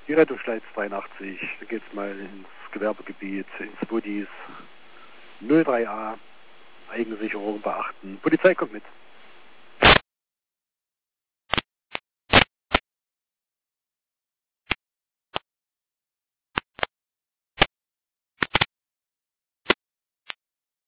Die Rettungsleitz 83, da geht's mal ins Gewerbegebiet, ins Buddies. 03a, Eigensicherung beachten. Polizei kommt mit.